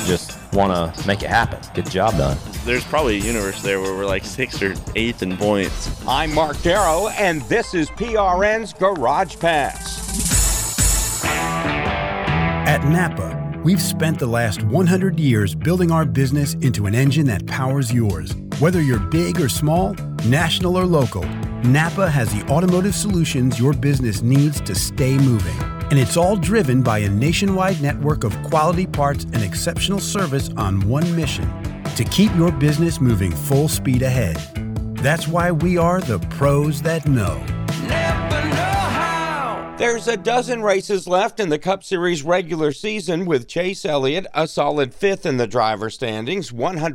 Just want to make it happen. Get the job done. There's probably a universe there where we're like 6th or 8th in points. I'm Mark Darrow, and this is PRN's Garage Pass. At Napa, we've spent the last 100 years building our business into an engine that powers yours. Whether you're big or small, national or local, Napa has the automotive solutions your business needs to stay moving. And it's all driven by a nationwide network of quality parts and exceptional service on one mission: to keep your business moving full speed ahead. That's why we are the pros that know. There's a dozen races left in the Cup Series regular season, with Chase Elliott a solid 5th in the driver standings,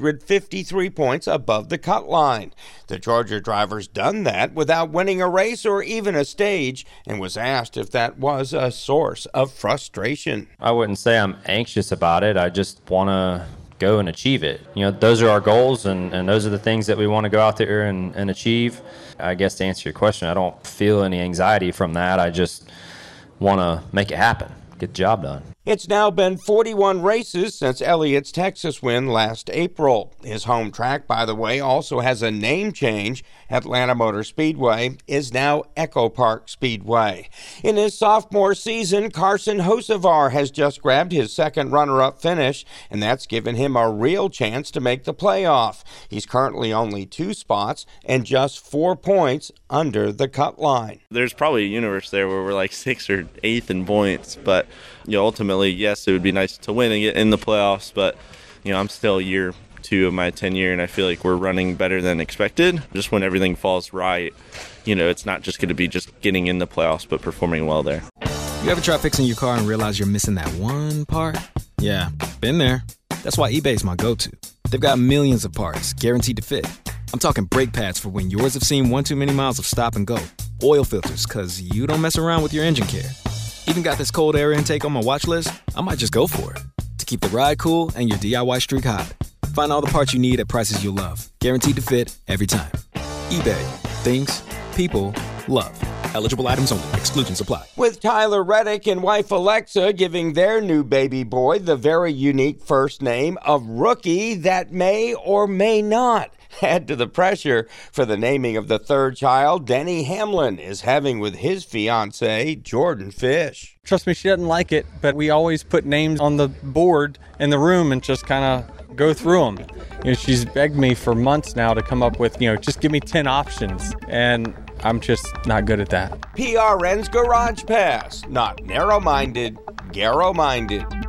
153 points above the cut line. The Georgia driver's done that without winning a race or even a stage, and was asked if that was a source of frustration. I wouldn't say I'm anxious about it. I just want to go and achieve it. You know, those are our goals, and those are the things that we want to go out there and achieve. I guess to answer your question, I don't feel any anxiety from that. I just want to make it happen, get the job done. It's now been 41 races since Elliott's Texas win last April. His home track, by the way, also has a name change. Atlanta Motor Speedway is now Echo Park Speedway. In his sophomore season, Carson Hocevar has just grabbed his second runner-up finish, and that's given him a real chance to make the playoff. He's currently only 2 spots and just 4 points under the cut line. There's probably a universe there where we're like 6th or 8th in points, but ultimately, yes, it would be nice to win and get in the playoffs, but I'm still year 2 of my tenure, and I feel like we're running better than expected. Just when everything falls right, it's not just going to be just getting in the playoffs, but performing well there. You ever try fixing your car and realize you're missing that one part? Yeah, been there. That's why eBay's my go-to. They've got millions of parts, guaranteed to fit. I'm talking brake pads for when yours have seen one too many miles of stop and go. Oil filters, because you don't mess around with your engine care. Even got this cold air intake on my watch list. I might just go for it. To keep the ride cool and your DIY streak hot. Find all the parts you need at prices you'll love. Guaranteed to fit every time. eBay. Things people love. Eligible items only. Exclusions apply. With Tyler Reddick and wife Alexa giving their new baby boy the very unique first name of Rookie that may or may not add to the pressure for the naming of the third child Denny Hamlin is having with his fiancée, Jordan Fish. Trust me, she doesn't like it, but we always put names on the board in the room and just kind of go through them. She's begged me for months now to come up with, just give me 10 options, and I'm just not good at that. PRN's Garage Pass, not narrow-minded, Garrow-minded.